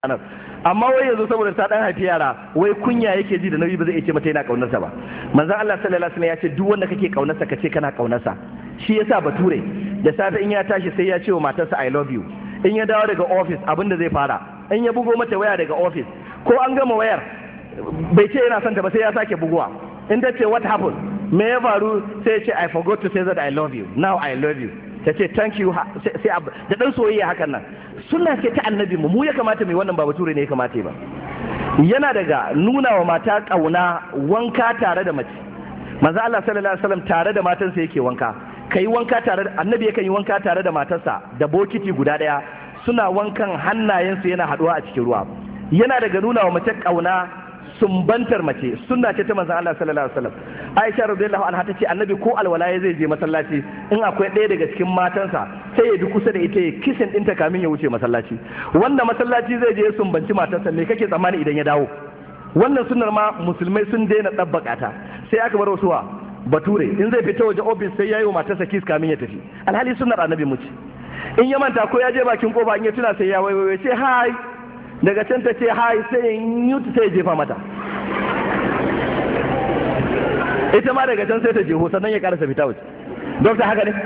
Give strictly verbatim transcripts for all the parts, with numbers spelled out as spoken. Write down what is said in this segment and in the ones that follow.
ranar. Amma wai yanzu saboda ta dan haifi yara wai kunya yake ji da nauyi ba zai iya ce mata yana kaunarsa ba. Manzon Allah sallallahu alaihi wasallam ya ce duk wanda kake kaunarsa kace kana kaunarsa. Shi yasa Bature da safe in ya tashi sai ya ce wa matarsa I love you. In ya dawo daga office abin da zai fara in ya bugo mata waya daga office ko an gama wayar bai ce yana son ta ba sai ya sake bugowa. In ta ce what happened me ya faru sai ya ce I forgot to say that I love you. Now I love you. Ta ce thank you sai da dan soyayya hakan nan. Sunna ce ta annabi mu mu ya kamata mai wannan ba Bature ne ya kamata ba. Yana daga nuna wa mata kauna wanka tare da mace. Manzo Allah sallallahu alaihi wasallam tare da matansa yake wanka. Kai wanka tare da annabi yakan yi wanka tare da matarsa da bokiti guda daya suna wankan hannayensu yana haduwa a cikin ruwa. Yana daga nuna wa mace kauna sumbantar mace sunna ce ta manzon Allah sallallahu alaihi wasallam. Aisha radiyallahu anha tace annabi ko alwala zai je masallaci in akwai ɗaya daga cikin matansa sai ya bi kusa da ita ya kisin ɗinta kamin ya wuce masallaci. Wanda masallaci zai je ya sumbanci matarsa me kake tsammani idan ya dawo? Wannan sunnar ma musulmai sun daina dabbaka ta sai aka bar wasuwa Bature in zai fita waje office sai yayi wa matarsa kiss kamin ya tafi. Alhali sunnar annabi mu ce. In ya manta ko ya je bakin kofa in ya tuna sai ya waiwaye ce hi daga can ta ce hi sai in yutu sai ya jefa mata. Ita ma daga can sai ta jeho sannan ya karasa fita waje. Dokta haka ne?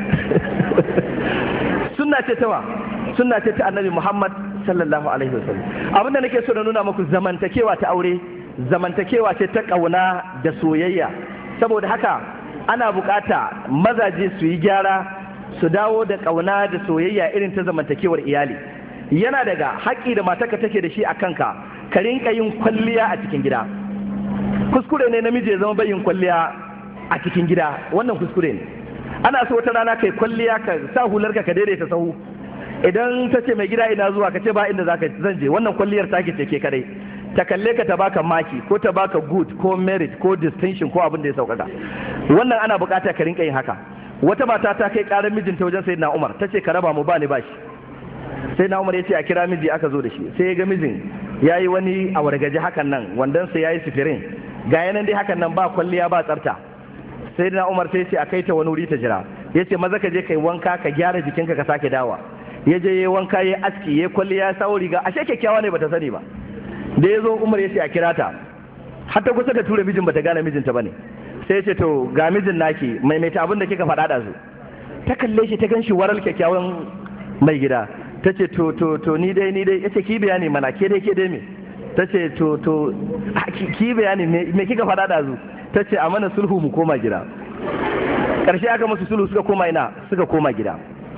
Sunna ce ta wa? Sunna ce ta annabi Muhammad sallallahu alaihi wasallam. Abinda nake so na nuna muku zamantakewa ta aure, zamantakewa ce ta kauna da soyayya. Saboda haka ana bukata mazaje su yi gyara su dawo da kauna da soyayya irin ta zamantakewar iyali. Yana daga haƙƙi da matarka take da shi a kanka ka rinka yin kwalliya a cikin gida. Kuskure ne namiji ya zama bayin kwalliya a cikin gida, wannan kuskure ne. Ana so wata rana kai kwalliya ka sa hularka ka daidaita sahu. Idan ta ce mai gida ina zuwa ka ce ba inda zaka zan je, wannan kwalliyar take ce ke kadai. Ta kalle ka ta baka maki ko ta baka good ko merit ko distinction ko abin da ya saukaka. Wannan ana bukata ka rinka yin haka. Wata mata ta kai karar mijinta wajen sayyidina Umar ta ce ka raba mu ba ni bashi. Sayyidina Umar ya ce a kira miji aka zo da shi sai ya ga mijin yayi wani awargaje hakan nan wandan sa yayi sifirin ga yanan dai hakan nan ba kwalliya ba tsafta. Sayyidina Umar sai ya ce a kai ta wani wuri ta jira. Ya ce maza ka je kai wanka ka gyara jikinka ka sake dawa. Ya je yayi wanka yayi aski yayi kwalliya ya sawo riga ashe kyakkyawa ne bata sani ba. Da ya zo Umar ya ce a kira ta har ta kusa da tura mijin bata gane mijinta bane sai ya ce to ga mijin naki maimaita abin da kika faɗa da su. Ta kalle shi ta gan shi waral kyakkyawan mai gida ta ce to to to ni dai ni dai yace ki bayani mana ke dai ke dai me ta ce to to ki bayani me kika faɗa da su ta ce a mana sulhu mu koma gida. Ƙarshe aka musu sulhu suka koma ina suka koma gida.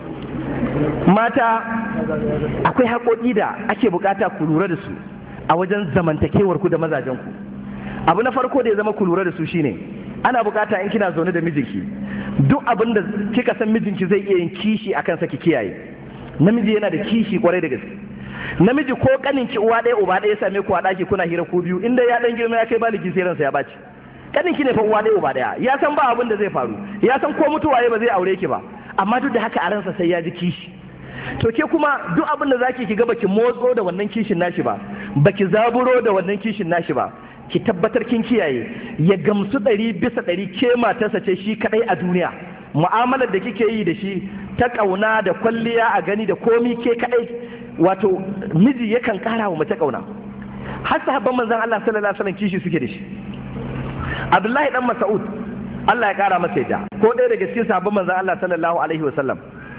Mata akwai haƙoƙi da ake bukata ku lura da su a wajen zamantakewar ku da mazajen ku. Abu na farko da ya zama ku lura da su shine ana bukata in kina zaune da mijinki duk abin da kika san mijinki zai iya yin kishi akan sa ki kiyaye. Namiji yana da kishi kwarai da gaske. Namiji ko kaninki uwa ɗaya uba ɗaya ya same ku a ɗaki kuna hira ko biyu inda ya dan girma ya kai baligi sai ransa ya baci. Kaninki ne fa uwa ɗaya uba ɗaya ya san ba abin da zai faru ya san ko mutuwa ya ba zai aure ki ba amma duk da haka a ransa sai ya ji kishi. To ke kuma duk abin da zaki ki ga baki motso da wannan kishin nashi ba baki zaburo da wannan kishin nashi ba ki tabbatar kin kiyaye ya gamsu ɗari bisa ɗari ke matarsa ce shi kaɗai a duniya. Mu'amalar da kike yi da shi ta ƙauna da kwalliya a gani da komi ke kaɗai wato miji yakan ƙara wa mace ƙauna. Har sahabban manzon Allah sallallahu alaihi wasallam kishi suke da shi. Abdullahi dan Mas'ud Allah ya ƙara masa yadda ko ɗaya daga cikin sahabban manzon Allah sallallahu alaihi wasallam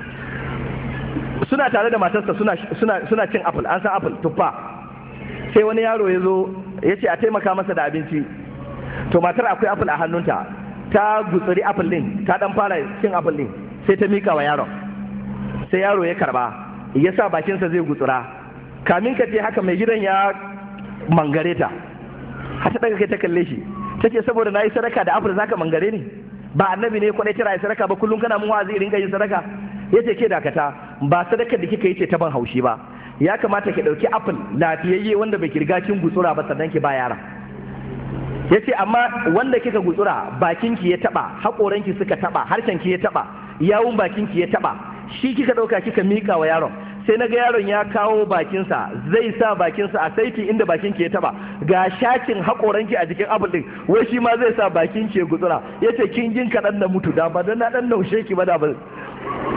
suna tare da matarsa suna suna suna cin apple an san apple tuffa sai wani yaro ya zo ya ce a taimaka masa da abinci to matar akwai apple a hannunta ta gutsuri apple din ta dan fara cin apple din sai ta mika wa yaron sai yaro ya karba ya sa bakinsa zai gutsura kamin ka ce haka mai gidan ya mangare ta har ta daga kai ta kalle shi ta ce saboda na yi sadaka da apple zaka mangare ni ba annabi ne kwadai tira yi sadaka ba kullum kana mun wa'azi irin ka yin sadaka ya ce ke dakata ba sadakar da kika yi ce ta ban haushi ba ya kamata ki ɗauki apple lafiyayye wanda bai kirga kin gutsura ba sannan ki ba yara. Ya ce amma wanda kika gutsura bakinki ya taɓa haƙoranki suka taɓa harshenki ya taɓa yawun bakinki ya taɓa shi kika ɗauka kika miƙa wa yaron sai na ga yaron ya kawo bakinsa zai sa bakinsa a saiti inda bakinki ya taɓa ga shakin haƙoranki a jikin apple ɗin wai shi ma zai sa bakinki ya gutsura ya ce kin jin kaɗan na mutu da ba dan na ɗan naushe ki ba da ba